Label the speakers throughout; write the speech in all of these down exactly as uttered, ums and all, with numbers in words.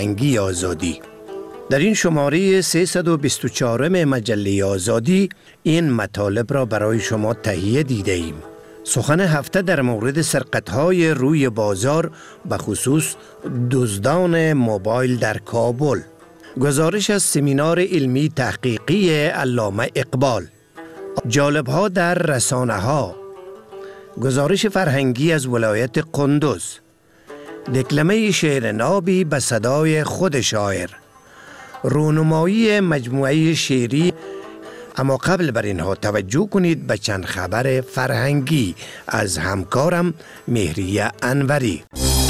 Speaker 1: فرهنگی آزادی. در این شماره سیصد و بیست و چهار مجله آزادی این مطالب را برای شما تهیه دیده ایم. سخن هفته در مورد سرقت‌های روی بازار به خصوص دزدان موبایل در کابل. گزارش از سمینار علمی تحقیقی علامه اقبال. جالب‌ها در رسانه‌ها. گزارش فرهنگی از ولایت قندوز. دکلمه شعر نابی به صدای خود شاعر. رونمایی مجموعه شعری. اما قبل بر اینها توجه کنید به چند خبر فرهنگی از همکارم مهریه انوری.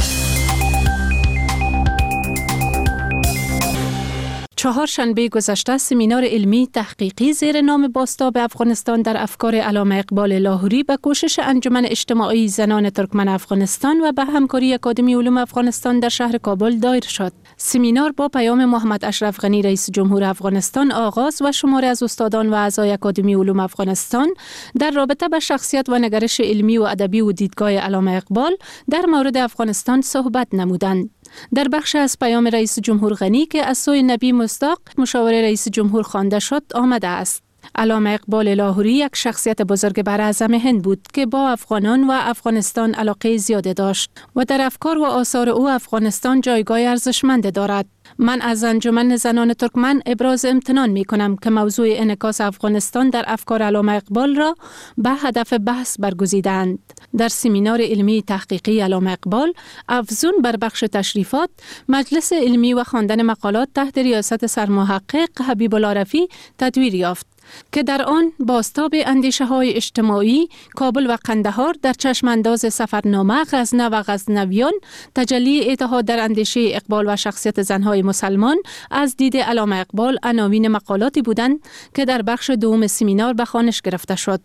Speaker 2: چهارشنبه گذشته سمینار علمی تحقیقی زیر نام بازتاب افغانستان در افکار علامه اقبال لاهوری به کوشش انجمن اجتماعی زنان ترکمن افغانستان و به همکاری اکادمی علوم افغانستان در شهر کابل دایر شد. سمینار با پیام محمد اشرف غنی رئیس جمهور افغانستان آغاز و شماری از استادان و اعضای اکادمی علوم افغانستان در رابطه با شخصیت و نگرش علمی و ادبی و دیدگاه علامه اقبال در مورد افغانستان صحبت نمودند. در بخش از پیام رئیس جمهور غنی که از سوی نبی مصداق مشاور رئیس جمهور خوانده شد آمده است. علامه اقبال لاهوری یک شخصیت بزرگ براعظم هند بود که با افغانان و افغانستان علاقه زیاده داشت و در افکار و آثار او افغانستان جایگاه ارزشمند دارد. من از انجمن زنان ترکمن ابراز امتنان می کنم که موضوع انعکاس افغانستان در افکار علامه اقبال را به هدف بحث برگزیدند. در سمینار علمی تحقیقی علامه اقبال افزون بر بخش تشریفات، مجلس علمی و خواندن مقالات تحت ریاست سرمحقق حبیب الله رفیع تدویر یافت که در آن بازتاب اندیشه های اجتماعی کابل و قندهار در چشم انداز سفرنامه غزنه و غزنویان، تجلی اتحاد در اندیشه اقبال و شخصیت زنهای مسلمان از دید علامه اقبال عناوین مقالاتی بودند که در بخش دوم سمینار به خوانش گرفته شد.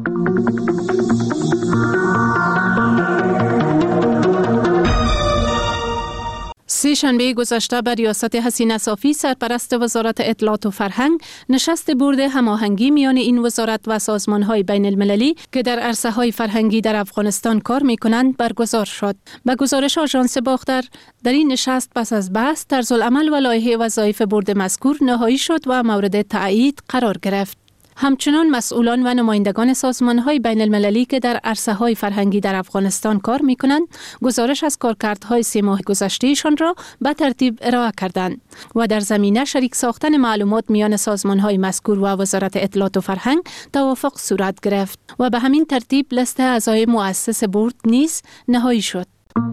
Speaker 2: سه شنبه گذشته بر ریاست حسینه صافی سرپرست وزارت اطلاعات و فرهنگ نشست بورد هماهنگی میان این وزارت و سازمان‌های بین المللی که در عرصه‌های فرهنگی در افغانستان کار می‌کنند برگزار شد. به گزارش آژانس باختر در این نشست پس از بحث طرزالعمل و لایحه وظایف بورد مذکور نهایی شد و مورد تایید قرار گرفت. همچنان مسئولان و نمایندگان سازمان‌های بین المللی که در عرصه‌های فرهنگی در افغانستان کار می‌کنند، گزارش از کارکردهای سه ماه گذشته‌شان را به ترتیب ارائه کردند و در زمینه شریک ساختن معلومات میان سازمان‌های مذکور و وزارت اطلاعات و فرهنگ توافق صورت گرفت و به همین ترتیب لیست اعضای مؤسس بورد نیز نهایی شد.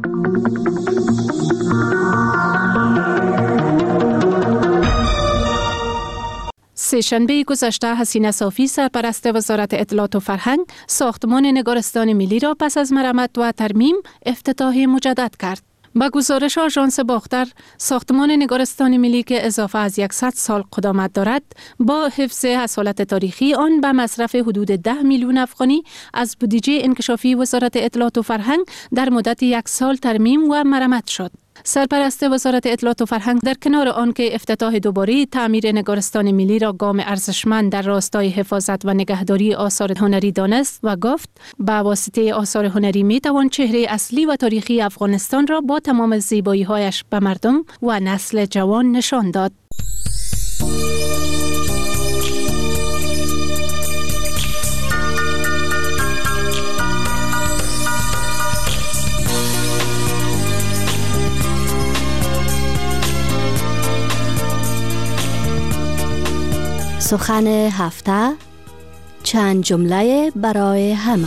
Speaker 2: سه شنبه گذشته حسینه صافی سرپرست وزارت اطلاعات و فرهنگ ساختمان نگارستان ملی را پس از مرمت و ترمیم افتتاحی مجدد کرد. با گزارش آژانس باختر، ساختمان نگارستان ملی که اضافه از صد سال قدامت دارد، با حفظ اصالت تاریخی آن به مصرف حدود ده میلیون افغانی از بودجه انکشافی وزارت اطلاعات و فرهنگ در مدت یک سال ترمیم و مرمت شد. سرپرست وزارت اطلاعات و فرهنگ در کنار آن که افتتاح دوباره تعمیر نگارستان ملی را گام ارزشمند در راستای حفاظت و نگهداری آثار هنری دانست و گفت با واسطه آثار هنری می توان چهره اصلی و تاریخی افغانستان را با تمام زیبایی‌هایش به مردم و نسل جوان نشان داد.
Speaker 3: سخن هفته، چند جمله برای همه.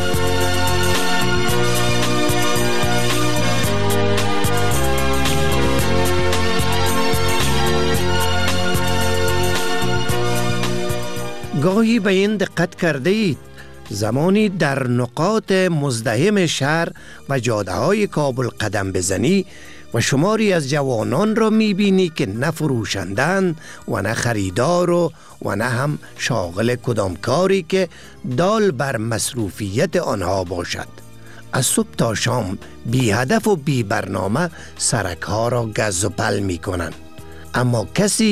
Speaker 1: گاهی به این دقت کرده اید زمانی در نقاط مزدحم شهر و جاده های کابل قدم بزنی و شماری از جوانان را میبینی که نه فروشندند و نه خریدار و, و نه هم شاغل کدام کاری که دال بر مصروفیت آنها باشد. از صبح تا شام بی هدف و بی برنامه سرک ها را گز و پل می کنند، اما کسی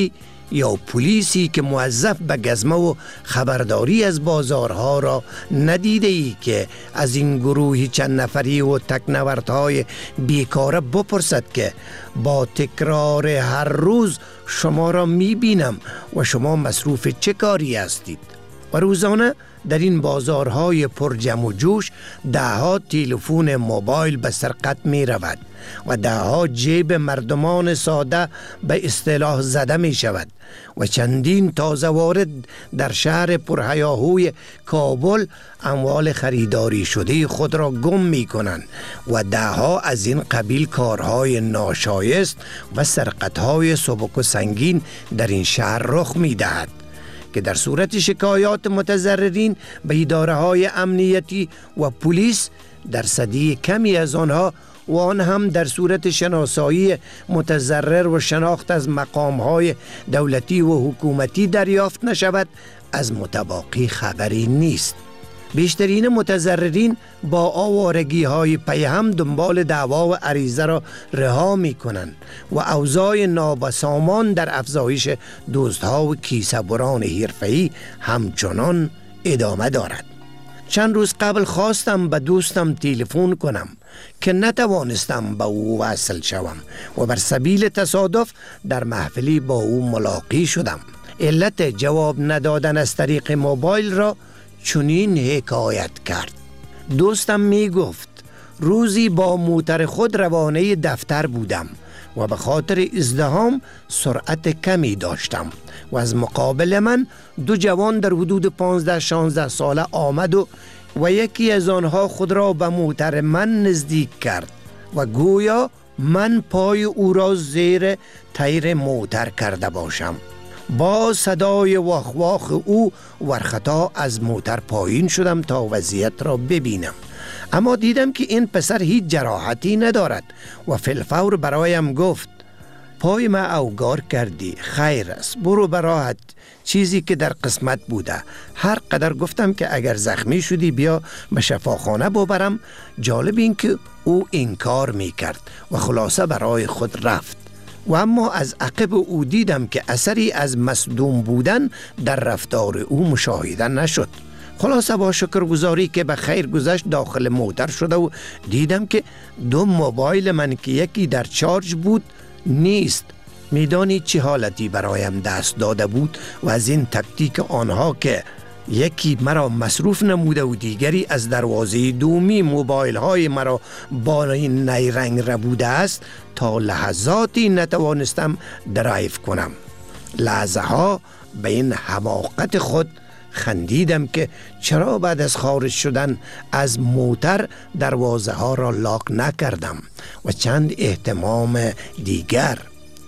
Speaker 1: یا پلیسی که موظف به گزمه و خبرداری از بازارها را ندیده ای که از این گروهی چند نفری و تکنوردهای بیکاره بپرسد که با تکرار هر روز شما را می بینم و شما مصروف چه کاری هستید؟ و روزانه در این بازارهای پر جمع و جوش دهها تلفن موبایل به سرقت می رود و دهها جیب مردمان ساده به اصطلاح زده می شود و چندین تازه وارد در شهر پرهیاهوی کابل اموال خریداری شده خود را گم می کنند و دهها از این قبیل کارهای ناشایست و سرقتهای سبک و سنگین در این شهر رخ می دهد که در صورت شکایات متضررین به اداره‌های امنیتی و پلیس درصدی کمی از آنها و آن هم در صورت شناسایی متضرر و شناخت از مقام‌های دولتی و حکومتی دریافت نشود از متباقی خبری نیست. بیشترین متضررین با آوارگی های پیهم دنبال دعوا و عریضه را رها می کنند و اوضاع نابسامان در افزایش دزدها و کیسه‌بران حرفه‌ای همچنان ادامه دارد. چند روز قبل خواستم به دوستم تلفن کنم که نتوانستم به او وصل شوم و بر سبیل تصادف در محفلی با او ملاقی شدم. علت جواب ندادن از طریق موبایل را چنین حکایت کرد. دوستم می گفت روزی با موتر خود روانه دفتر بودم و به خاطر ازدحام سرعت کمی داشتم و از مقابل من دو جوان در حدود پانزده شانزده ساله آمد و و یکی از آنها خود را به موتر من نزدیک کرد و گویا من پای او را زیر تیر موتر کرده باشم. با صدای واخ واخ او ورخطا از موتر پایین شدم تا وضعیت را ببینم، اما دیدم که این پسر هیچ جراحتی ندارد و فی الفور برایم گفت پای ما اوگار کردی، خیر است، برو براحت، چیزی که در قسمت بوده. هر قدر گفتم که اگر زخمی شدی بیا به شفاخانه ببرم. جالب این که او انکار می کرد و خلاصه برای خود رفت و اما از عقب او دیدم که اثری از مصدوم بودن در رفتار او مشاهده نشد. خلاصه با شکرگزاری که به خیر گذشت داخل موتر شده و دیدم که دو موبایل من که یکی در چارج بود نیست. میدانی چه حالتی برایم دست داده بود و از این تکتیک آنها که یکی مرا مصروف نموده و دیگری از دروازه دومی موبایل های مرا با این نیرنگ ربوده است تا لحظاتی نتوانستم درایو کنم. لحظه ها به این حماقت خود خندیدم که چرا بعد از خارج شدن از موتر دروازه ها را لاک نکردم و چند اهتمام دیگر.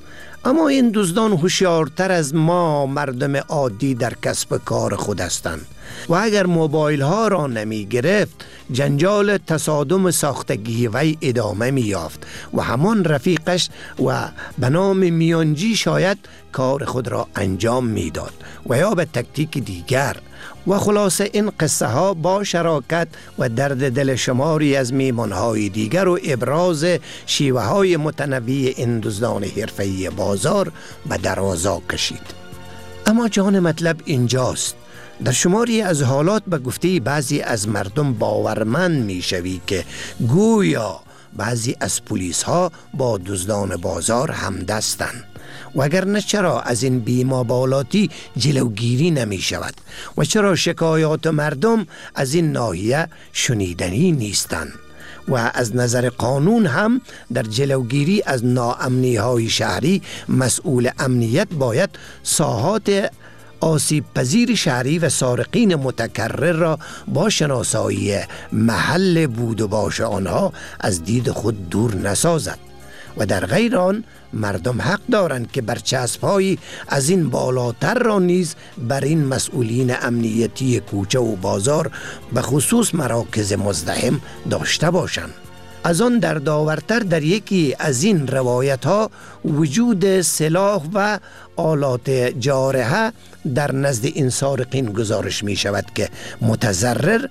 Speaker 1: اما این دزدان هوشیارتر از ما مردم عادی در کسب کار خود هستند و اگر موبایل ها را نمی گرفت جنجال تصادم ساختگی وی ادامه می یافت و همان رفیقش و به نام میانجی شاید کار خود را انجام می داد و یا به تکتیک دیگر. و خلاصه این قصه ها با شراکت و درد دل شماری از میمان های دیگر و ابراز شیوه های متنوع این دزدان حرفه‌ای بازار به درازا کشید. اما جان مطلب اینجاست، در شماری از حالات به گفته بعضی از مردم باورمند می شوی که گویا بعضی از پلیس ها با دزدان بازار همدستند و اگر چرا از این بی‌مبالاتی جلوگیری نمی شود و چرا شکایات مردم از این ناحیه شنیدنی نیستند و از نظر قانون هم در جلوگیری از ناامنی های شهری مسئول امنیت باید ساحات آسیب پذیر شهری و سارقین متکرر را با شناسایی محل بود و باش آنها از دید خود دور نسازد و در غیر آن مردم حق دارند که برچسب‌هایی از این بالاتر را نیز بر این مسئولین امنیتی کوچه و بازار به خصوص مراکز مزدحم داشته باشند. از آن در داورتر در یکی از این روایت ها وجود سلاح و آلات جارحه در نزد این سارقین گزارش می شود که متضرر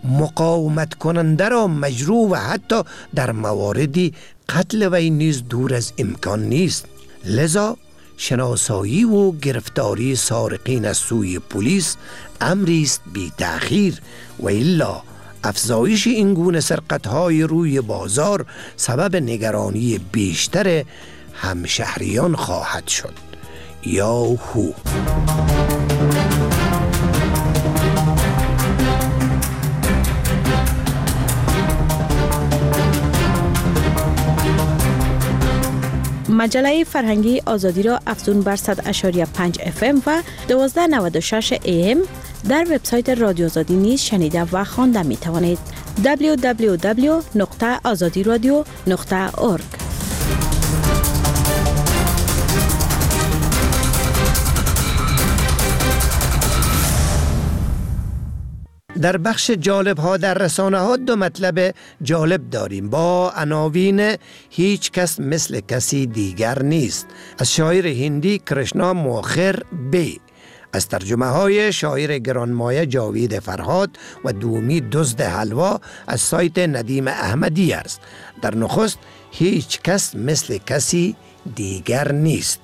Speaker 1: مقاومت کننده را مجروح و حتی در مواردی قتل وی نیز دور از امکان نیست. لذا شناسایی و گرفتاری سارقین از سوی پلیس امری است بی تأخیر و الا افزایش این گونه سرقت‌های روی بازار سبب نگرانی بیشتر همشهریان خواهد شد. یاهو.
Speaker 4: مجله فرهنگی آزادی را افزون بر صد و پنج اف ام و دویست و نود و شش ای ام در وبسایت رادیو آزادی نیز شنیده و خوانده می توانید. دبلیو دبلیو دبلیو نقطه آزادی رادیو نقطه اورگ.
Speaker 1: در بخش جالب ها در رسانه ها دو مطلب جالب داریم با عناوین هیچ کس مثل کسی دیگر نیست از شاعر هندی کرشنا موخر بی، از ترجمه های شاعر گرانمایه جاوید فرهاد و دومی دزد حلوا از سایت ندیم احمدی است. در نخست هیچ کس مثل کسی دیگر نیست.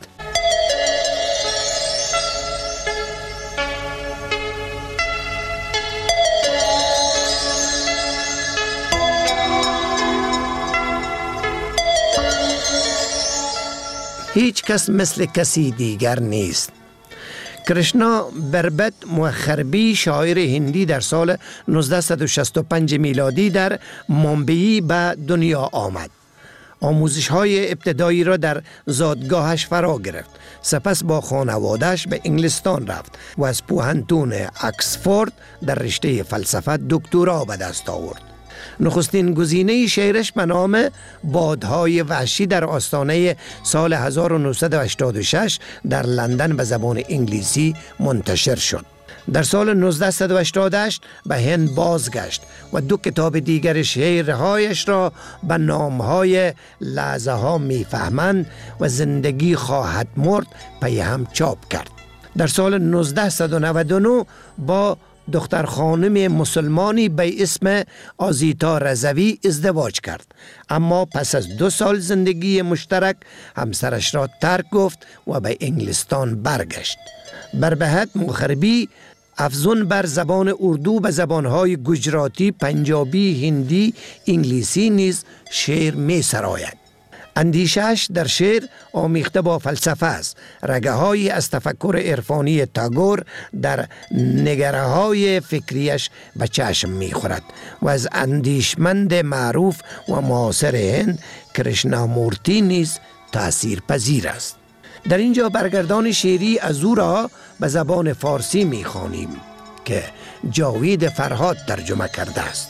Speaker 1: هیچ کس مثل کسی دیگر نیست. کرشنا بربت موخربی شاعر هندی در سال نوزده شصت و پنج میلادی در ممبئی به دنیا آمد. آموزش های ابتدایی را در زادگاهش فرا گرفت. سپس با خانوادهش به انگلستان رفت و از پوهنتون اکسفورد در رشته فلسفه دکترا به دست آورد. نخستین گزینه شعرش به نام بادهای وحشی در آستانه سال هزار و نهصد و هشتاد و شش در لندن به زبان انگلیسی منتشر شد. در سال نوزده هشتاد و هشت به هند بازگشت و دو کتاب دیگر شعرهایش را به نامهای لحظه ها میفهمند و زندگی خواهد مرد پی هم چاپ کرد. در سال نوزده نود و نه با دختر خانم مسلمانی به اسم آزیتا رضوی ازدواج کرد، اما پس از دو سال زندگی مشترک همسرش را ترک گفت و به انگلستان برگشت. بربهت موخربی افزون بر زبان اردو به زبانهای گجراتی، پنجابی، هندی، انگلیسی نیز شعر می سراید. اندیشش در شعر آمیخته با فلسفه است. رگه هایی از تفکر عرفانی تاگور در نگره های فکریش به چشم می خورد و از اندیشمند معروف و معاصر هند کرشنامورتی نیز تأثیر پذیر است. در اینجا برگردان شعری از او را به زبان فارسی می خوانیم که جاوید فرهاد ترجمه کرده است.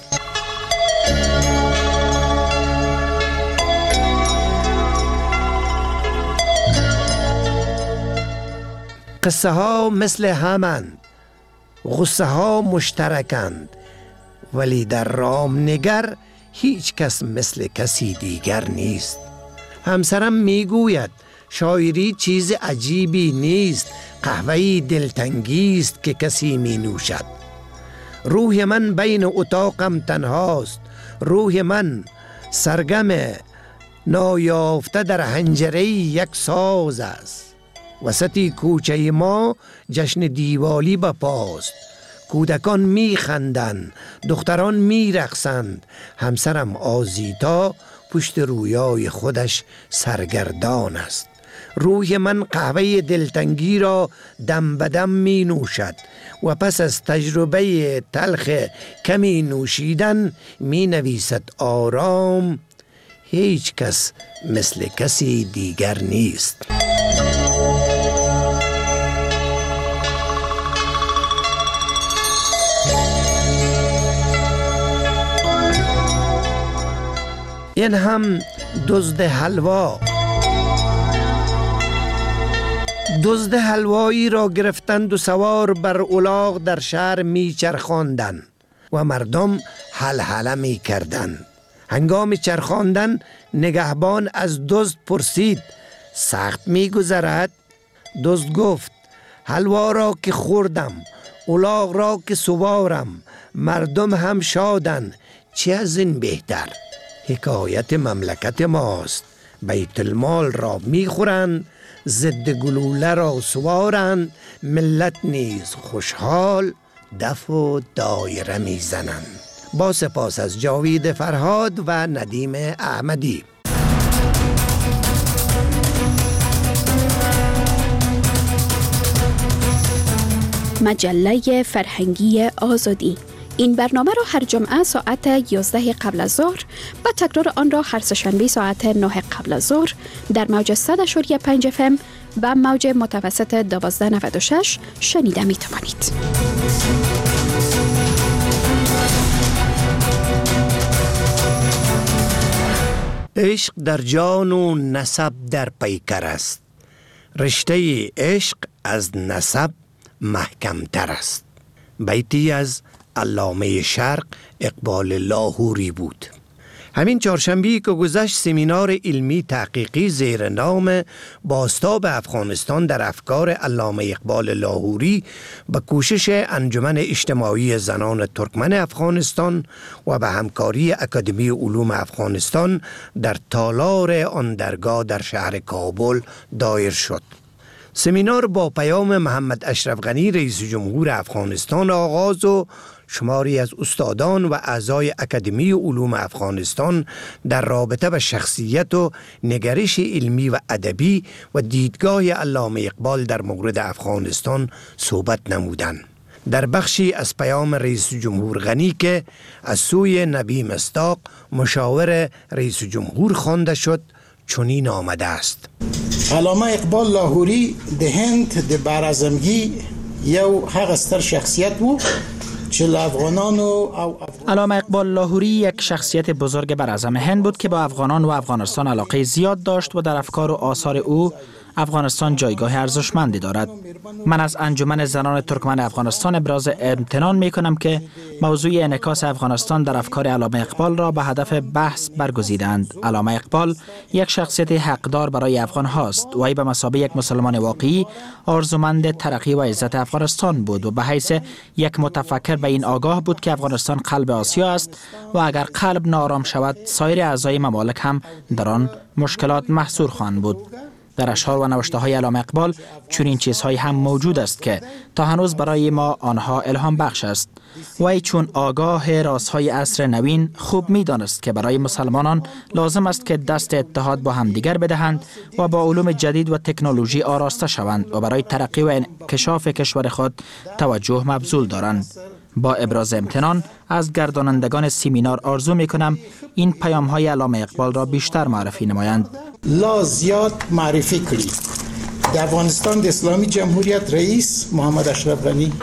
Speaker 1: قصه ها مثل همند، غصه ها مشترکند، ولی در رام نگر هیچ کس مثل کسی دیگر نیست. همسرم میگوید شاعری چیز عجیبی نیست، قهوه‌ای دلتنگیست که کسی می نوشد. روح من بین اتاقم تنهاست، روح من سرگم نایافته در حنجره یک ساز است. وسطی کوچه ما جشن دیوالی بپاست، کودکان می خندند، دختران می رقصند. همسرم آزیتا پشت رویای خودش سرگردان است. روح من قهوه دلتنگی را دم بدم می نوشد و پس از تجربه تلخ کمی نوشیدن می نویسد آرام هیچ کس مثل کسی دیگر نیست. این هم دزد حلوا. دزد حلوایی را گرفتند و سوار بر الاغ در شهر می چرخاندند و مردم هلهله می کردند. هنگام چرخاندن نگهبان از دزد پرسید سخت می گذرد؟ دزد گفت حلوا را که خوردم، الاغ را که سوارم، مردم هم شادند، چه از این بهتر؟ حکایت مملکت ماست. بیت المال را می خورند، ضد گلوله را سوارند، ملت نیز خوشحال دف و دایره می زنند. با سپاس از جاوید فرهاد و ندیم احمدی.
Speaker 5: مجله فرهنگی آزادی. این برنامه را هر جمعه ساعت یازده قبل از ظهر و تکرار آن را هر سه‌شنبه ساعت نه قبل از ظهر در موج صد و پنج اف ام و موج متوسط دوازده نود و شش شنیده می توانید.
Speaker 1: عشق در جان و نسب در پیکر است. رشته عشق از نسب محکمتر است. بیتی از علامه شرق اقبال لاهوری بود. همین چهارشنبه که گذشت سمینار علمی تحقیقی زیر نام بازتاب افغانستان در افکار علامه اقبال لاهوری به کوشش انجمن اجتماعی زنان ترکمن افغانستان و به همکاری اکادمی علوم افغانستان در تالار آن درگاه در شهر کابل دایر شد. سمینار با پیام محمد اشرف غنی رئیس جمهور افغانستان آغاز و شماری از استادان و اعضای اکادمی علوم افغانستان در رابطه به شخصیت و نگرش علمی و ادبی و دیدگاه علامه اقبال در مورد افغانستان صحبت نمودند. در بخشی از پیام رئیس جمهور غنی که از سوی نبی مصداق مشاور رئیس جمهور خوانده شد چنین آمده است:
Speaker 6: علامه اقبال لاهوری د هند د برازمگی یو هغه ستر شخصیت و
Speaker 7: علامه اقبال لاهوری یک شخصیت بزرگ براعظم هند بود که با افغانان و افغانستان علاقه زیاد داشت و در افکار و آثار او افغانستان جایگاه ارزشمندی دارد. من از انجمن زنان ترکمن افغانستان ابراز امتنان می کنم که موضوع انعکاس افغانستان در افکار علامه اقبال را به هدف بحث برگزیدند. علامه اقبال یک شخصیت حقدار برای افغان هاست و ای به مثابه یک مسلمان واقعی آرزومند ترقی و عزت افغانستان بود و به حیث یک متفکر به این آگاه بود که افغانستان قلب آسیا است و اگر قلب ناآرام شود سایر اعضای ممالک هم در آن مشکلات محصور خواهند بود. در اشعار و نوشته های علامه اقبال چنین چیزهایی هم موجود است که تا هنوز برای ما آنها الهام بخش است. وی چون آگاه رازهای عصر نوین خوب می دانست که برای مسلمانان لازم است که دست اتحاد با همدیگر بدهند و با علوم جدید و تکنولوژی آراسته شوند و برای ترقی و انکشاف کشور خود توجه مبذول دارند. با ابراز امتنان از گردانندگان سمینار آرزو می کنم این پیام های علامه اقبال را بیشتر معرفی نمایند.
Speaker 6: لا زیاد معرفی کنید. در افغانستان اسلامی جمهوریت رئیس محمد اشرف غنی.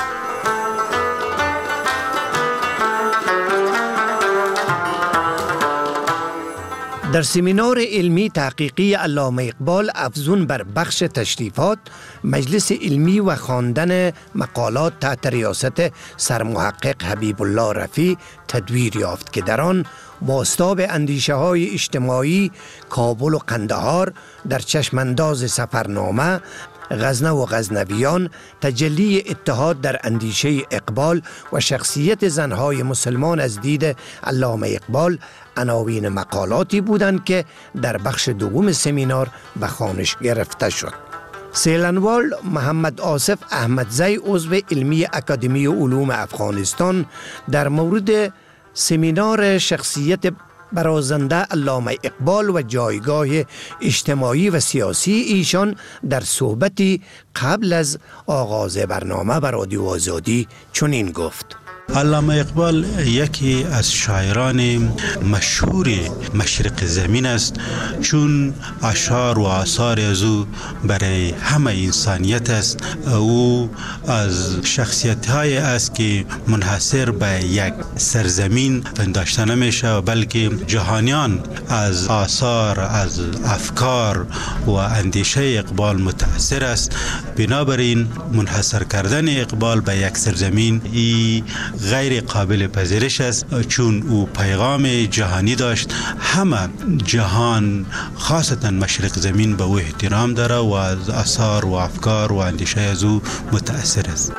Speaker 1: در سمینار علمی تحقیقی علامه اقبال افزون بر بخش تشریفات، مجلس علمی و خواندن مقالات تحت ریاست سرمحقق حبیب الله رفیع تدویر یافت که در آن بازتاب اندیشه های اجتماعی کابل و قندهار در چشمانداز سفرنامه، غزنه و غزنویان، تجلی اتحاد در اندیشه اقبال و شخصیت زنهای مسلمان از دید علامه اقبال عناوین مقالاتی بودند که در بخش دوم سمینار به خوانش گرفته شد. سیلنوال محمد آصف احمدزی عضو علمی اکادمی علوم افغانستان در مورد سمینار شخصیت برازنده علامه اقبال و جایگاه اجتماعی و سیاسی ایشان در صحبتی قبل از آغاز برنامه بر رادیو آزادی چنین گفت:
Speaker 8: علامه اقبال یکی از شاعران مشهور مشرق زمین است، چون اشعار و آثار از او برای همه انسانیت است. او از شخصیت های است که منحصر به یک سرزمین پنداشته نمیشه، بلکه جهانیان از آثار، از افکار و اندیشه اقبال متاثر است. بنابراین منحصر کردن اقبال به یک سرزمین ای غیر قابل پذیرش است، چون او پیغام جهانی داشت. همه جهان خاصتا مشرق زمین به او احترام داره و از آثار و افکار و اندیشه از او متاثر است.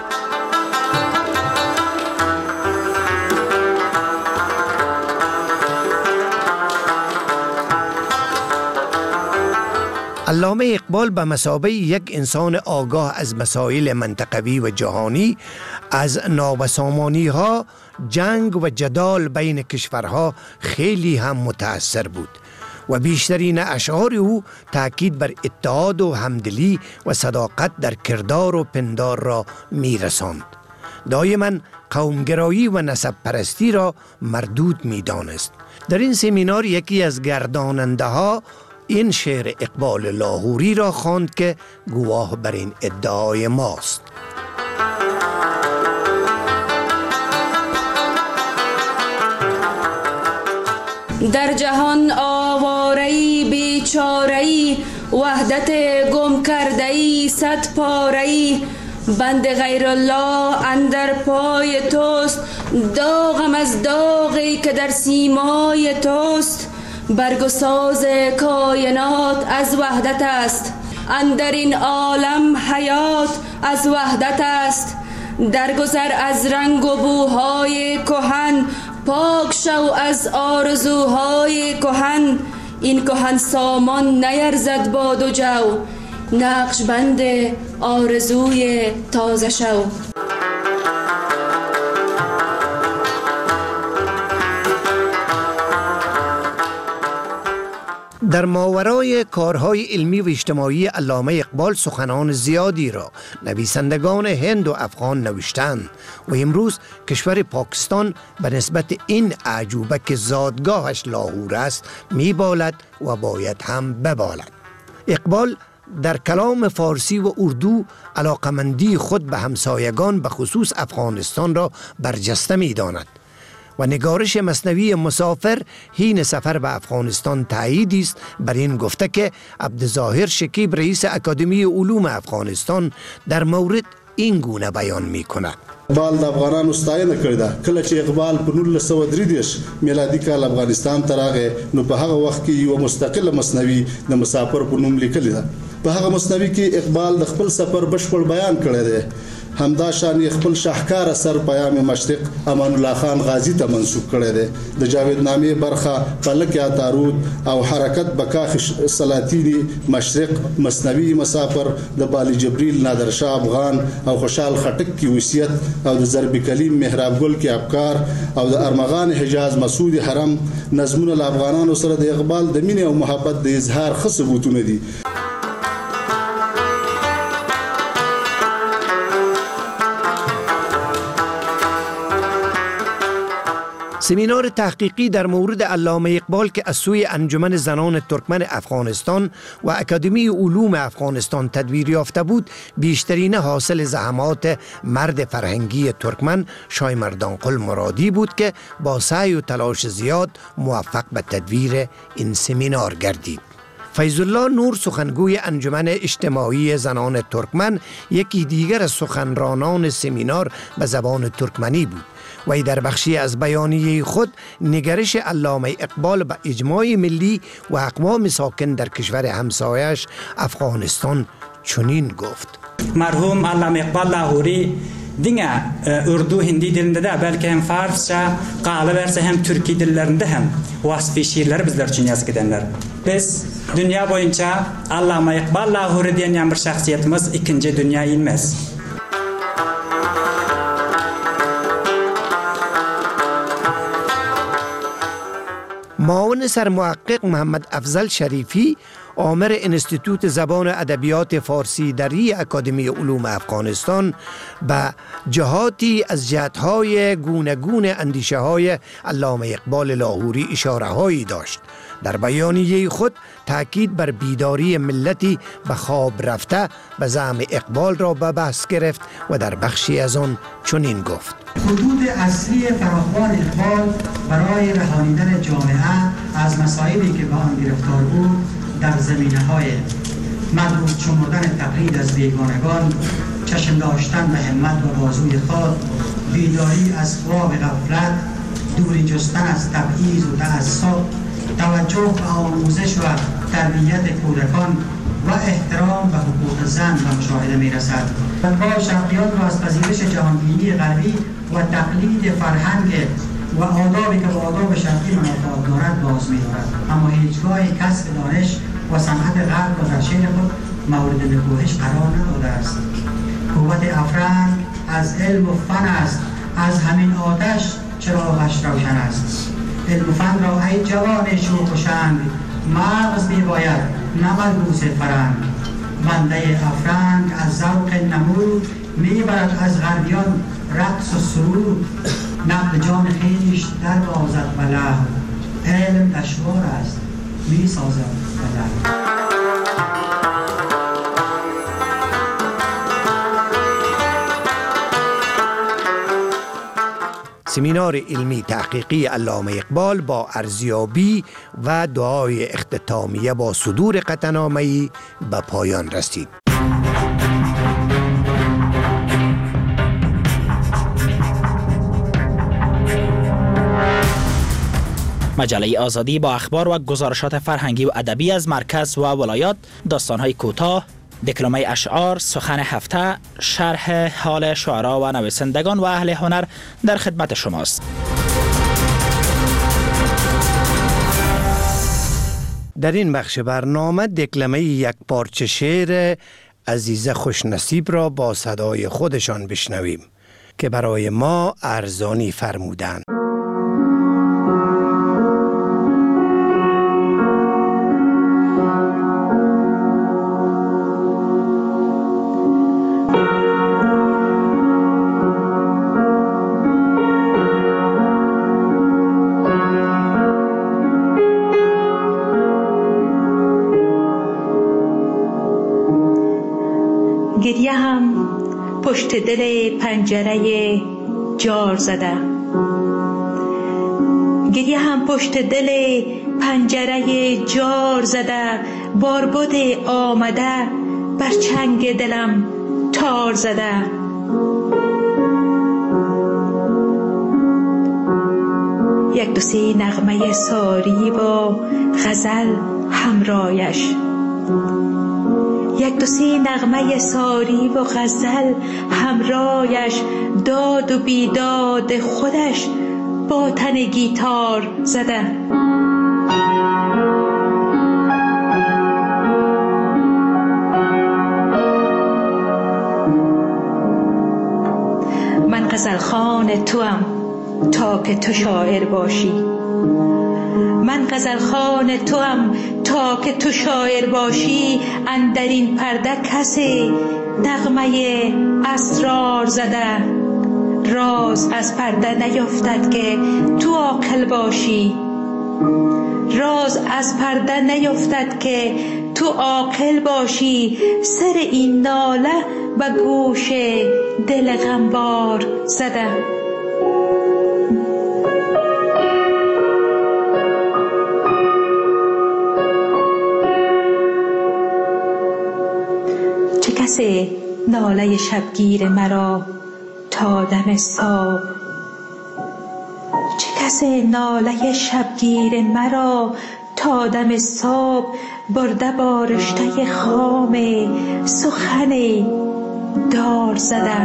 Speaker 1: علامه اقبال به مثابه یک انسان آگاه از مسائل منطقوی و جهانی از نابسامانی ها، جنگ و جدال بین کشورها خیلی هم متأثر بود و بیشترین اشعار او تاکید بر اتحاد و همدلی و صداقت در کردار و پندار را می رساند. دایما قومگرایی و نسب پرستی را مردود می دانست. در این سمینار یکی از گرداننده ها این شعر اقبال لاهوری را خواند که گواه بر این ادعای ماست.
Speaker 9: در جهان آواره‌ای بیچاره‌ای، وحدت گم کرده‌ای صد پاره‌ای، بند غیر الله اندر پای توست، داغم از داغی که در سیمای توست، برگ و ساز کائنات از وحدت است، اندر این عالم حیات از وحدت است، درگذر از رنگ و بوهای کهن، پاک شو از آرزوهای کهن، این کهن سامان نیرزد با دو جو، نقش بند آرزوی تازه شو.
Speaker 1: در ماورای کارهای علمی و اجتماعی علامه اقبال سخنان زیادی را نویسندگان هند و افغان نوشتند و امروز کشور پاکستان به نسبت این اعجوبه که زادگاهش لاهور است میبالد و باید هم ببالد. اقبال در کلام فارسی و اردو علاقمندی خود به همسایگان به خصوص افغانستان را برجسته می داند و نگارش مثنوی مسافر حین سفر به افغانستان تاییدی است بر این گفته که عبدالظاهر شکیب رئیس اکادمی علوم افغانستان در مورد این گونه بیان می کند.
Speaker 10: اقبال د افغانانو ستاینه کړې ده. کله چې اقبال په نولس سوه درې دېرش میلادي کال افغانستان ته راغی نو په هغه وخت کې یوه مستقله مثنوي د مسافر په نوم لیکلې ده. په هغه مثنوي کې اقبال د خپل سفر بشپړ بیان کړی دی. همدا شان خپل شاهکار اثر پیام مشرق امان الله خان غازی ته منسوب کړی دی. د جاویدنامې برخه فلک یا تارود او حرکت بکاخ سلاطینی مشرق، مثنوي مسافر، د بالی جبریل نادر شاه افغان او خوشحال خټک کی وصیت او د ضرب کلیم محراب ګل کی افکار او د ارمغان حجاز مسعود حرم نظمونه د افغانانو سره د اقبال د مینې او محبت د اظهار ښه ثبوتونه دي.
Speaker 1: سمینار تحقیقی در مورد علامه اقبال که از سوی انجمن زنان ترکمن افغانستان و اکادمی علوم افغانستان تدبیر یافته بود، بیشترین حاصل زحمات مرد فرهنگی ترکمن شایمردانقل مرادی بود که با سعی و تلاش زیاد موفق به تدبیر این سمینار گردید. فیض الله نور سخنگوی انجمن اجتماعی زنان ترکمن یکی دیگر از سخنرانان سمینار به زبان ترکمنی بود و در بخشی از بیانیه خود نگرش علامه اقبال به اجماع ملی و اقوام ساکن در کشور همسایش افغانستان چنین گفت:
Speaker 11: مرحوم علامه اقبال لاهوری dinge Urdu, Hindi dilinde de belki hem Farsça, qalı verse hem Türkiye dillerinde hem vasfi şiirleri bizler için yazık edenler. Biz dünya boyunca Allame Iqbal Lahori diyen bir şahsiyetimiz ikinci dünya inmez.
Speaker 1: معاون سرمحقق محمد افضل شریفی آمر انستیتوت زبان ادبیات فارسی در اکادمی علوم افغانستان به جهاتی از جهت‌های گوناگون اندیشه‌های علامه اقبال لاهوری اشاره‌هایی داشت. در بیانیه خود تاکید بر بیداری ملتی به خواب رفته به زعم اقبال را به بحث گرفت و در بخشی از آن چنین گفت:
Speaker 12: حدود اصلی فراخوان اقبال برای رهانیدن جامعه از مسائلی که به آن گرفتار بود در زمینه‌های مدعو شمردن تقلید از بیگانگان، چشم داشتن به همت و بازوی خود، بیداری از خواب غفلت، دوری جستن از تبعیض و تعصب، توجه به آموزش و تربیت کودکان و احترام به حقوق زن و مشاهده می‌رسد. انواع شرقیات را از پذیرش جهانبینی غربی و تقلید فرهنگ و آدابی که با آداب شرقی منافات دارد باز می‌دارد، اما هیچگاه کسب دانش و صنعت غرب را در شعر خود مورد نکوهش قرار نداده است. قوت افرنگ از علم و فن است، از همین آتش چراغش روشن است. علم و فن را ای جوان شوخ و شنگ، مغز میباید نه ملبوس فرنگ. بنده افرنگ از ذوق نمود، میبرد از غربیان رقص و سرود. نقل جان خویش در بازد بله، علم دشوار است میسازد بله.
Speaker 1: سمینار علمی تحقیقی علامه اقبال با ارزیابی و دعای اختتامیه با صدور قطعنامه‌ای به پایان رسید.
Speaker 7: مجله آزادی با اخبار و گزارشات فرهنگی و ادبی از مرکز و ولایات، داستان‌های کوتاه، دکلمه اشعار، سخن هفته، شرح حال شعرا و نویسندگان و اهل هنر در خدمت شماست.
Speaker 1: در این بخش برنامه دکلمه یک پارچه شعر عزیزه خوشنصیب را با صدای خودشان بشنویم که برای ما ارزانی فرمودند.
Speaker 13: گریه هم پشت دل پنجره جار زده، گریه هم پشت دل پنجره جار زده، باربد آمده بر چنگ دلم تار زده. یک دو سه نغمه ساری با غزل همرایش، یک دو سه نغمه ساری و غزل همرایش، داد و بیداد خودش با تن گیتار زده. من غزل خوان توام تا که تو شاعر باشی، من غزل خوان توام تا که تو شاعر باشی. اندر این پرده کسی نغمه اسرار زده، راز از پرده نیفتد که تو عاقل باشی، راز از پرده نیفتد که تو عاقل باشی. سر این ناله به گوش دل غمبار زده. چه کسی ناله شبگیر مرا تا دم صبح، چه کسی ناله شبگیر مرا تا دم صبح، برده با رشته خام سخن دار زده.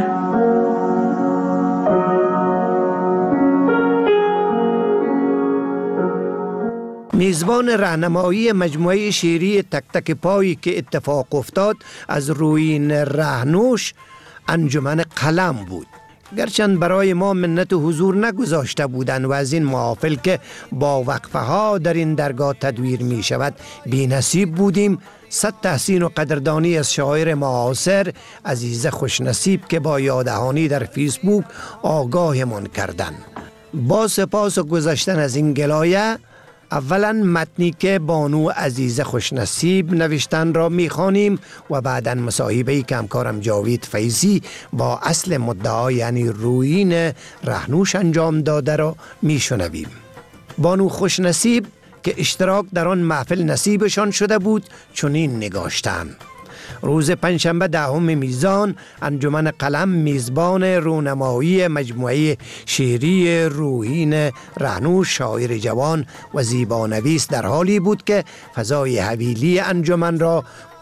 Speaker 1: میزبان راهنمایی مجموعه شعری تک تک پایی که اتفاق افتاد از رویین رهنوش انجمن قلم بود. گرچند برای ما منت حضور نگذاشته بودند و از این محافل که با وقفه ها در این درگاه تدویر می شود بی نصیب بودیم. صد تحسین و قدردانی از شاعر معاصر عزیزه خوشنصیب که با یادهانی در فیسبوک آگاهمان کردند. با سپاس و گذشتن از این گلایه، اولا متنی که بانو عزیزه خوشنصیب نوشتن را میخوانیم و بعدا مصاحبه‌ای که همکارم جاوید فیضی با اصل مدعا یعنی رویین رهنوش انجام داده را میشنویم. بانو خوشنصیب که اشتراک در آن محفل نصیبشان شده بود چنین نگاشتند: روز پنجشنبه دهم میزان انجمن قلم میزبان رونمایی مجموعه شعری رویین رهنوش شاعر جوان و زیبانویس در حالی بود که فضای حویلی انجمن را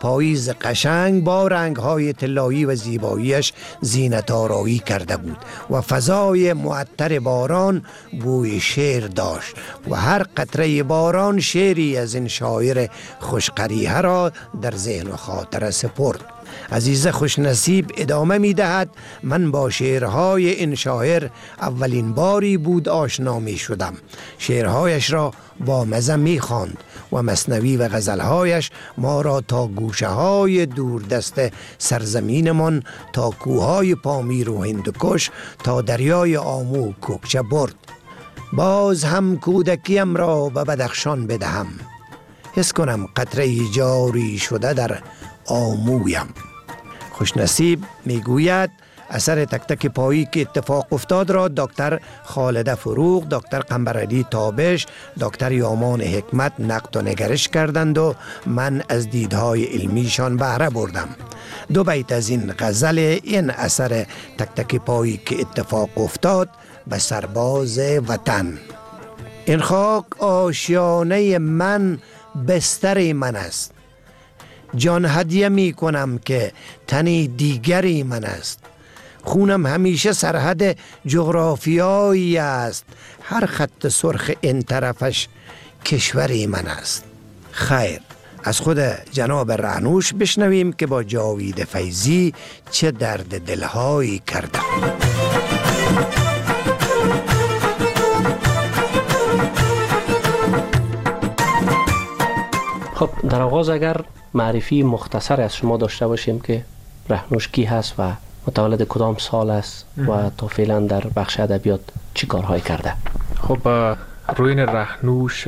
Speaker 1: پاییز قشنگ با رنگ‌های طلایی و زیباییش زینت آرایی کرده بود و فضای معطر باران بوی شعر داشت و هر قطره باران شعری از این شاعر خوشقریحه را در ذهن و خاطر سپرد. عزیز خوشنصیب ادامه می دهد: من با شعرهای این شاعر اولین باری بود آشنا می شدم. شعرهایش را با مزه می خواند و مثنوی و غزلهایش ما را تا گوشه های دوردست سرزمینمان، تا کوههای پامیر و هندوکش، تا دریای آمو و کوکچه برد. باز هم کودکیم را به بدخشان بدهم، حس کنم قطره جاری شده در آمویم. خوشنصیب میگوید اثر تک تک پایی که اتفاق افتاد را دکتر خالده فروغ، دکتر قنبرعلی تابش، دکتر یامان حکمت نقد و نگرش کردند و من از دیدهای علمیشان بهره بردم. دو بیت از این غزل این اثر تک تک پایی که اتفاق افتاد به سرباز وطن: این خاک آشیانه من، بستر من است. جان هدیه می کنم که تنی دیگری من است. خونم همیشه سرحد جغرافیایی است. هر خط سرخ این طرفش کشوری من است. خیر، از خود جناب رهنوش بشنویم که با جاوید فیضی چه درد دلهایی کرده.
Speaker 14: خب در آغاز اگر معرفی مختصر از شما داشته باشیم که رهنوش کی هست و متولد کدام سال است و تا فعلا در بخش ادبیات چی کارهایی کرده؟
Speaker 15: خب روین رهنوش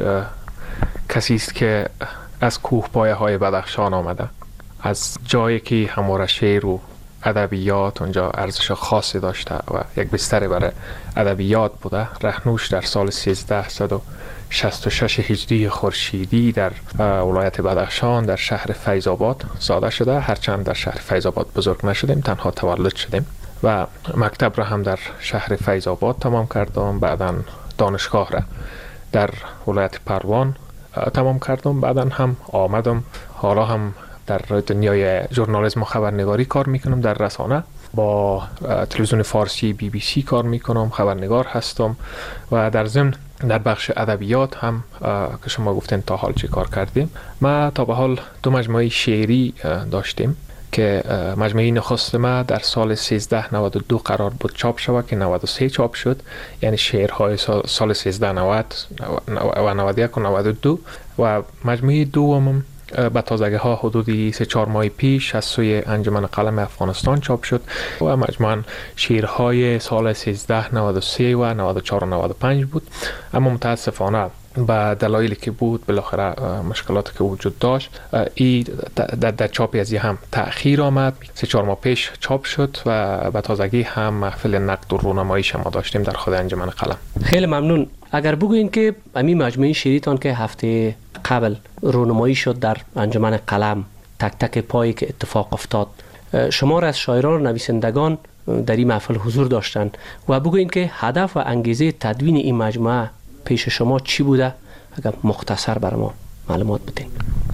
Speaker 15: کسی است که از کوهپایه های بدخشان آمده، از جایی که همواره شعر و ادبیات اونجا ارزش خاصی داشته و یک بستر برای ادبیات بوده. رهنوش در سال سیزده و شصت و شش هجری خورشیدی در ولایت بدخشان در شهر فیض آباد زاده شده. هرچند در شهر فیض آباد بزرگ نشدیم، تنها تولد شدیم و مکتب را هم در شهر فیض آباد تمام کردم. بعدا دانشگاه را در ولایت پروان تمام کردم. بعدا هم آمدم، حالا هم در دنیای ژورنالیسم و خبرنگاری کار میکنم، در رسانه با تلویزیون فارسی بی بی سی کار میکنم، خبرنگار هستم و در ضمن در بخش ادبیات هم که شما گفتین تا حال چی کار کردیم. ما تا به حال دو مجموعه شعری داشتیم که مجموعه نخست ما در سال سیزده نود و دو قرار بود چاپ شود که نود و سه چاپ شد، یعنی شعرهای سال سیزده نود و نود و یک و نود و دو. و مجموعه دوم به تازگی ها حدودی سه چهار ماه پیش از سوی انجمن قلم افغانستان چاپ شد و مجموعاً شعرهای سال سیزده نود و سه و نود و چهار و نود و پنج بود. اما متاسفانه به دلایلی که بود، بالاخره مشکلاتی که وجود داشت، ای در, در چاپی از هم تأخیر آمد. سه چهار ماه پیش چاپ شد و به تازگی هم محفل نقد و رونمایی شما داشتیم در خود انجمن قلم.
Speaker 14: خیلی ممنون. اگر بگوین که همین مجموعه شعریتان که هفته قبل رونمایی شد در انجمن قلم، تک تک پایی که اتفاق افتاد، شما را از شاعران و نویسندگان در این محفل حضور داشتن و بگوین که هدف و انگیزه تدوین این مجموعه پیش شما چی بوده؟ اگر مختصر برای ما معلومات بدین.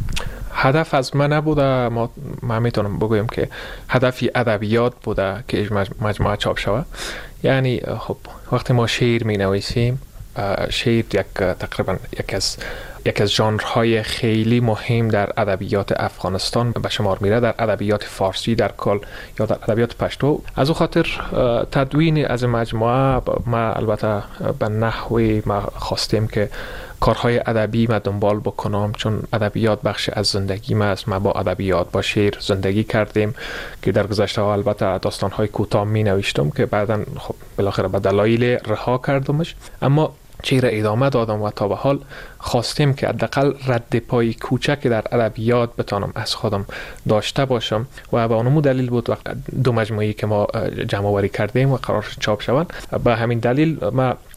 Speaker 15: هدف از من نبوده، ما من میتونم بگویم که هدفی ادبیات بوده که مجموعه چاپ شود. یعنی خب وقتی ما شعر می نویسیم، شعر یک تقریبا یک از یک از ژانرهای خیلی مهم در ادبیات افغانستان به شمار میره، در ادبیات فارسی در کل یا در ادبیات پشتو. از او خاطر تدوین از مجموعه ما البته به نحوی ما خواستیم که کارهای ادبی ما دنبال بکنم، چون ادبیات بخش از زندگی ما است. ما با ادبیات با شعر زندگی کردیم که در گذشته ها البته داستانهای کوتاه می نوشتم که بعدا خب بالاخره به دلایل رها کردمش، اما شعر ادامه دادم و تا به حال خواستیم که حداقل رد پای کوچک در ادبیات بتانم از خودم داشته باشم و به اونمو دلیل بود وقت دو مجموعه‌ای که ما جمع آوری کردیم و قرار چاپ شوند. به همین دلیل ما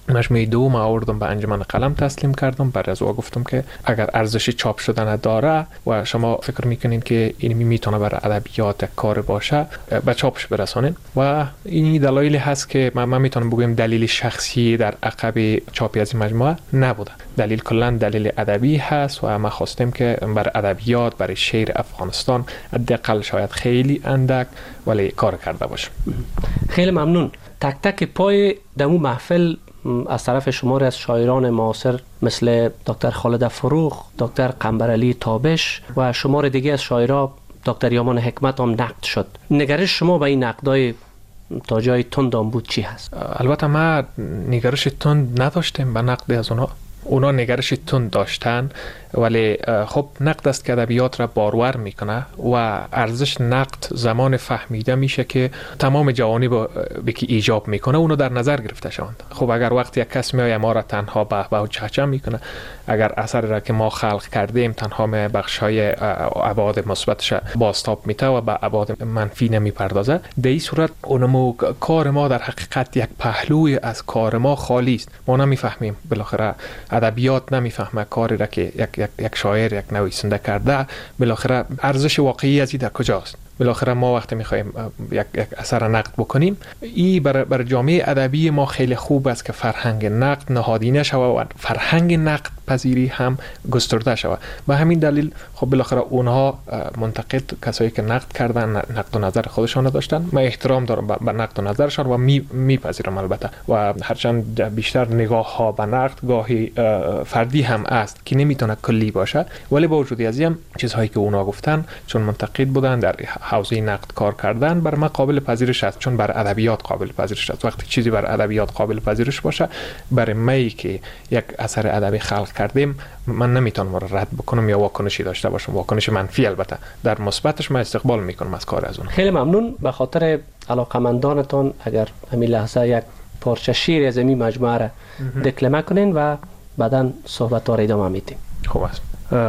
Speaker 15: مجموعه دوم آوردم به انجمن قلم تسلیم کردم. بعد از او گفتم که اگر ارزش چاپ شدن داره و شما فکر میکنین که این میتونه برای ادبیات کار باشه، به چاپش برسانین. و این دلایلی هست که من, من میتونم بگم دلیل شخصی در عقب چاپی از این مجموعه نبوده. دلیل کلا دلیل ادبی هست و ما خواستیم که برای ادبیات، برای شعر افغانستان حداقل شاید خیلی اندک ولی کار کرده باشم.
Speaker 14: خیلی ممنون. تک تک پای دمو محفل از طرف شمار از شاعران معاصر مثل دکتر خالد فروخ، دکتر قنبرعلی تابش و شمار دیگه از شاعران، دکتر یامان حکمت هم نقد شد. نگرش شما به این نقدای تا جای تند بود چی هست؟
Speaker 15: البته ما نگرش تند نداشتیم به نقد از اونا. اونا نگرش تند داشتن، ولی خب نقد است که ادبیات را بارور میکنه و ارزش نقد زمان فهمیده میشه که تمام جوانب که ایجاب میکنه اونو در نظر گرفته شوند. خب اگر وقتی یک کس میاد ما را تنها به به چهچه میکنه، اگر اثر را که ما خلق کردیم تنها می بخشای ابعاد مثبتش بازتاب میته و به ابعاد منفی نمیپردازه، در این صورت اونمو کار ما در حقیقت یک پهلوی از کار ما خالی است. ما نمیفهمیم، بالاخره ادبیات نمیفهمه کاری را که یک یک یک شاعر، یک نویسنده کرده، بالاخره ارزش واقعی از این در کجاست. بالاخره ما وقتی میخوایم یک یک اثر نقد بکنیم، این بر بر جامعه ادبی ما خیلی خوب است که فرهنگ نقد نهادینه شود و فرهنگ نقد پذیری هم گسترده شود. به همین دلیل خب بالاخره اونها منتقد، کسایی که نقد کردن، نقد و نظر خودشان داشتن. من احترام دارم به نقد و نظرشان و می میپذیرم البته. و هرچند بیشتر نگاه ها به نقد گاهی فردی هم است که نمیتونه کلی باشه، ولی با وجود از این چیزهایی که اونها گفتن چون منتقد بودن در حوزه نقد کار کردن، بر من قابل پذیرش است، چون بر ادبیات قابل پذیرش است. وقتی چیزی بر ادبیات قابل پذیرش باشه، برای من که یک اثر ادبی خلق کردیم من نمیتونم رو رد بکنم یا واکنشی داشته باشم، واکنش منفی. البته در مثبتش من استقبال میکنم از کار از اون.
Speaker 14: خیلی ممنون. به خاطر علاقمندانتان اگر همین لحظه یک پارچه شعر از این مجموعه را دکلمه کنین و بعداً صحبت را ادامه میدیم.
Speaker 15: خوب است.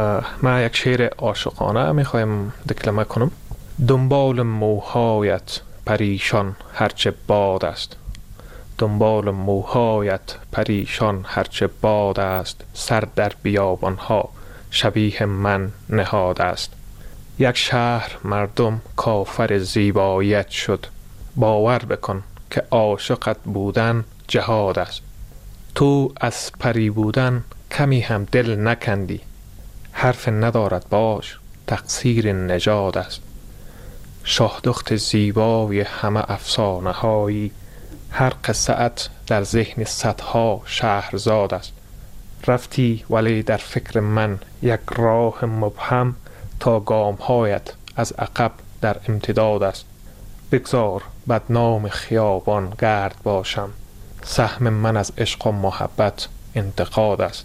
Speaker 15: من یک شعر عاشقانه میخوایم دکلمه کنم. دنبال موهایت پریشان هرچه باد است، دنبال موهایت پریشان هرچه باد است، سر در بیابانها شبیه من نهاد است. یک شهر مردم کافر زیباییت شد، باور بکن که عاشقت بودن جهاد است. تو از پری بودن کمی هم دل نکندی، حرف ندارد باش تقصیر نژاد است. شاهدخت زیبای همه افسانه هایی، هر قصه‌ات در ذهن صدها شهرزاد است. رفتی ولی در فکر من یک راه مبهم، تا گامهایت از عقب در امتداد است. بگذار بدنام خیابان گرد باشم، سهم من از عشق و محبت انتقاد است.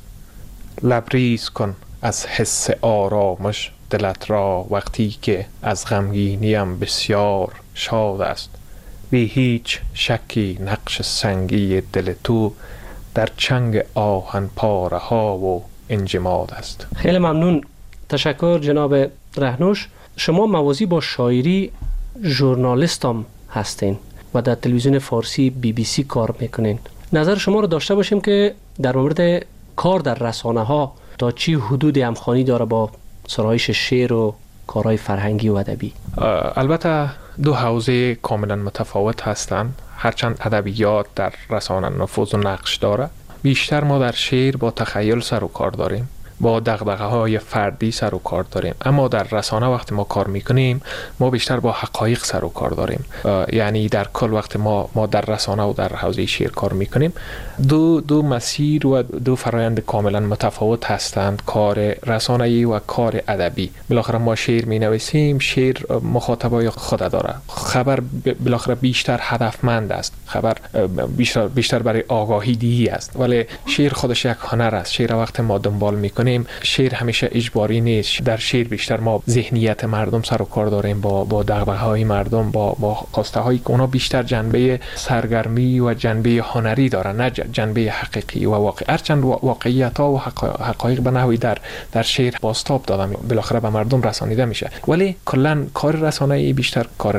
Speaker 15: لبریز کن از حس آرامش دلت را، وقتی که از غمگینیم بسیار شاد است. بی هیچ شکی نقش سنگی دل تو در چنگ آهن پاره ها و انجماد است.
Speaker 14: خیلی ممنون. تشکر جناب رهنوش. شما موازی با شاعری ژورنالیست هم هستین و در تلویزیون فارسی بی بی سی کار میکنین. نظر شما رو داشته باشیم که در مورد کار در رسانه ها تا چی حدود همخوانی داره با سرایش شعر و کارهای فرهنگی و ادبی؟
Speaker 15: البته دو حوزه کاملا متفاوت هستند. هرچند ادبیات در رسانه نفوذ و نقش داره، بیشتر ما در شعر با تخیل سر و کار داریم، با دغدغه های فردی سر و کار داریم. اما در رسانه وقتی ما کار میکنیم ما بیشتر با حقایق سر و کار داریم. یعنی در کل وقتی ما ما در رسانه و در حوزه شعر کار میکنیم، دو دو مسیر و دو فرایند کاملا متفاوت هستند، کار رسانه‌ای و کار ادبی. بالاخره ما شعر مینویسیم، شعر مخاطبای خود داره، خبر بالاخره بیشتر هدفمند است، خبر بیشتر بیشتر برای آگاهی دهی است، ولی شعر خودش یک هنر است. شعر وقتی ما دنبال میکنیم، شعر همیشه اجباری نیست. در شعر بیشتر ما ذهنیت مردم سر و کار داریم، با با دغدغه‌های مردم، با با خواسته هایی که اونا بیشتر جنبه سرگرمی و جنبه هنری دارن، نه جنبه حقیقی و واقعی. هرچند واقعیت ها و حقایق به نحوی در در شعر بازتاب دادن، بالاخره به مردم رسانیده میشه، ولی کلا کار رسانه‌ای بیشتر کار رسمی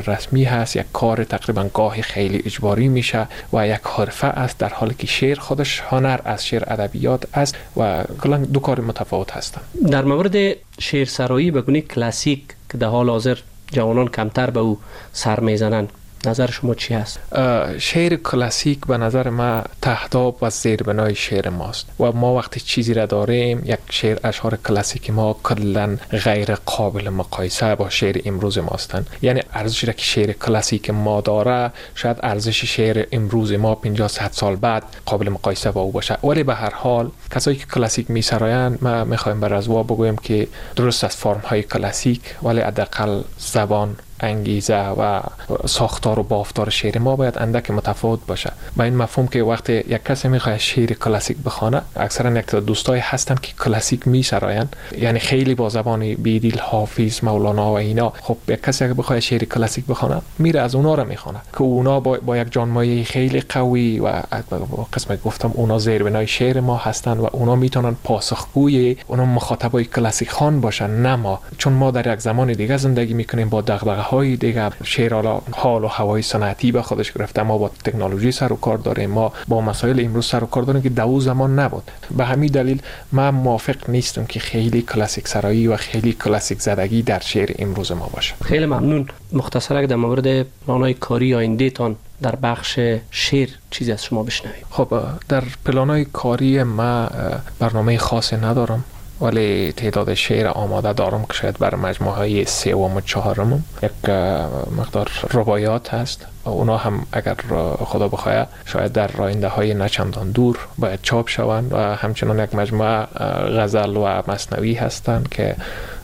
Speaker 15: هست، یک کار تقریبا گاهی خیلی اجباری میشه و یک حرفه است، در حالی که شعر خودش هنر از شعر ادبیات است و کلا دو کار متفاوت هستند.
Speaker 14: در مورد شعر سرایی به گونه کلاسیک که در حال حاضر جوانان کمتر به او سر میزنند، نظر شما چی هست؟
Speaker 15: شعر کلاسیک به نظر ما تهداب و زیربنای شعر ماست و ما وقتی چیزی را داریم، یک شعر اشعار کلاسیک ما کلا غیر قابل مقایسه با شعر امروز ماستن. یعنی ارزشی را که شعر کلاسیک ما داره شاید ارزش شعر امروز ما پنجاه صد سال بعد قابل مقایسه با او باشه، ولی به هر حال کسایی که کلاسیک میسرایند ما میخوایم بر از وا بگویم که درست از فرم های کلاسیک ولی حداقل زبان، انگیزه و ساختار و بافتار شعر ما باید اندک متفاوت باشه. با این مفهوم که وقتی یک کسی میخواد شعر کلاسیک بخونه، اکثرا یک تا دوستای هستن که کلاسیک میسراین، یعنی خیلی با زبان بیدیل، حافظ، مولانا و اینا، خب یک کسی که بخواد شعر کلاسیک بخونه میره از اونا رو میخونه که اونا با, با یک جانمایه خیلی قوی و قسمت گفتم اونا زیربنای شعر ما هستن و اونا میتونن پاسخگوی اونا مخاطبای کلاسیک خوان باشن، نه ما. چون ما در یک زمان دیگه زندگی میکنیم با دغدغه های دیگه، شعر حال و هوای صنعتی به خودش گرفته، ما با تکنولوژی سر و کار داریم، ما با مسائل امروز سر و کار داریم که دو زمان نبود. به همین دلیل من موافق نیستم که خیلی کلاسیک سرایی و خیلی کلاسیک زدگی در شعر امروز ما باشه.
Speaker 14: خیلی ممنون. مختصرا در مورد پلان‌های کاری آینده تان در بخش شعر چیزی از شما بشنویم.
Speaker 15: خب در پلان‌های کاری ما برنامه خاصی ندارم، ولی تعداد شعر آماده دارم که شاید بر مجموعه های سوم و چهارم یک مقدار رباعیات هست. اونا هم اگر خدا بخواه شاید در آینده های نچندان دور باید چاپ شوند و همچنان یک مجموعه غزل و مثنوی هستند که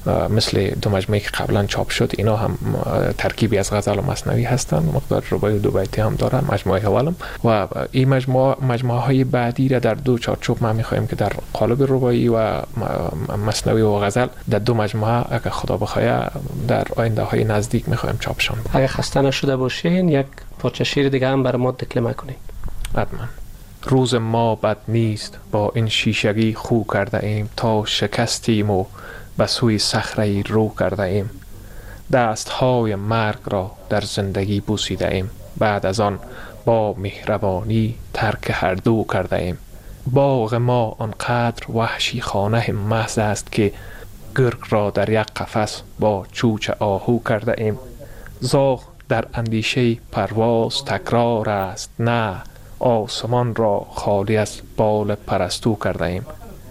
Speaker 15: مثل دو مجموعه که قبلا چاپ شد، اینا هم ترکیبی از غزل و مثنوی هستند، مقدار رباعی و دو بیتی هم دارن مجموعه اولم و این مجموعه مجموعه های بعدی را در دو چارچوب ما می‌خوایم که در قالب رباعی و مثنوی و غزل در دو مجموعه اگر خدا بخواه در آینده های نزدیک می‌خوایم چاپشون.
Speaker 14: اگر خسته نشده باشین یک پارچه شعر دیگه هم برای ما دکلمه کنین.
Speaker 15: حتما. روز ما بد نیست، با این شیشگی خو کرده ایم، تا شکستیم و به سوی صخره رو کرده ایم. دست های مرگ را در زندگی بوسیده ایم، بعد از آن با مهربانی ترک هر دو کرده ایم. باغ ما آنقدر وحشی خانه محض است که گرگ را در یک قفس با چوچ آهو کرده ایم. زاغ در اندیشه پرواز تکرار است، نه آسمان را خالی از بال پرستو کرده ایم.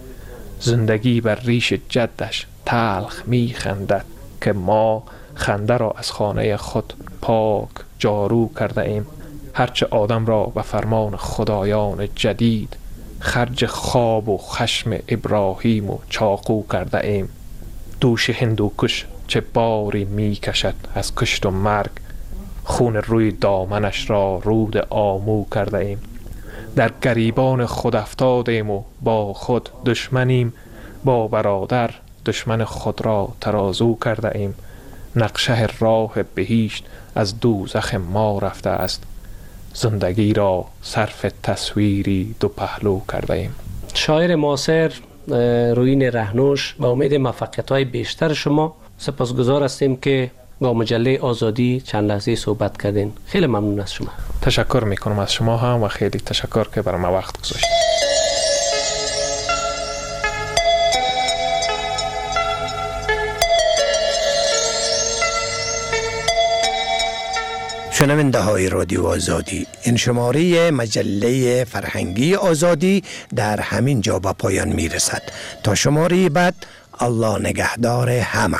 Speaker 15: زندگی بر ریش جدش تلخ می خندد که ما خنده را از خانه خود پاک جارو کرده ایم. هرچه آدم را به فرمان خدایان جدید خرج خواب و خشم ابراهیم و چاقو کرده ایم. دوش هندوکش چه باری می کشد از کشت و مرگ، خون روی دامنش را رود آمو کرده ایم. در گریبان خود افتادیم و با خود دشمنیم، با برادر دشمن خود را ترازو کرده ایم. نقشه راه بهشت از دوزخ ما رفته است، زندگی را صرف تصویری دو پهلو کرده ایم.
Speaker 14: شاعر معاصر روین رهنوش، با امید موفقیت‌های بیشتر شما سپاسگزار هستیم که با مجله آزادی چند لحظه صحبت کردین. خیلی ممنون از شما.
Speaker 15: تشکر میکنم از شما هم و خیلی تشکر که برای ما وقت گذاشتید.
Speaker 1: شنونده های رادیو آزادی، این شماره مجله فرهنگی آزادی در همین جا به پایان می رسد. تا شماره بعد، الله نگهدار همه.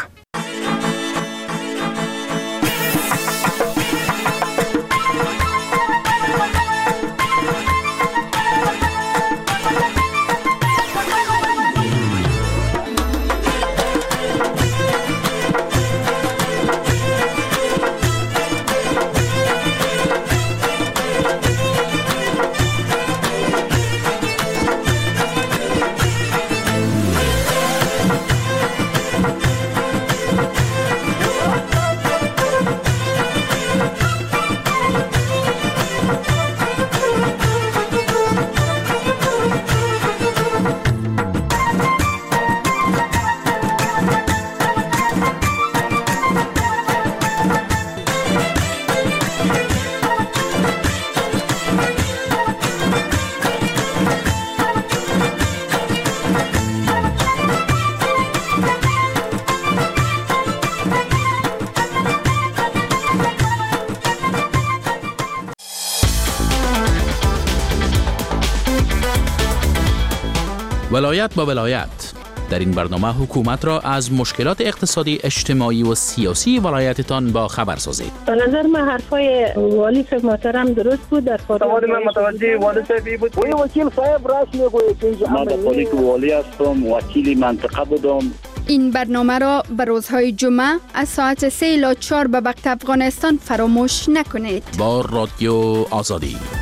Speaker 16: ولایت با ولایت. در این برنامه حکومت را از مشکلات اقتصادی، اجتماعی و سیاسی ولایتتان با خبر سازید.
Speaker 17: به نظر من حرفای والی صاحب محترم درست بود. در
Speaker 18: سوال من متوجه والی صاحبی بود. وی وکیل صاحب راست میگوید که من در حالی که والی هستم، وکیل منطقه بودم.
Speaker 5: این برنامه را به روزهای جمعه از ساعت سه الی چهار به وقت افغانستان فراموش نکنید.
Speaker 16: با رادیو آزادی.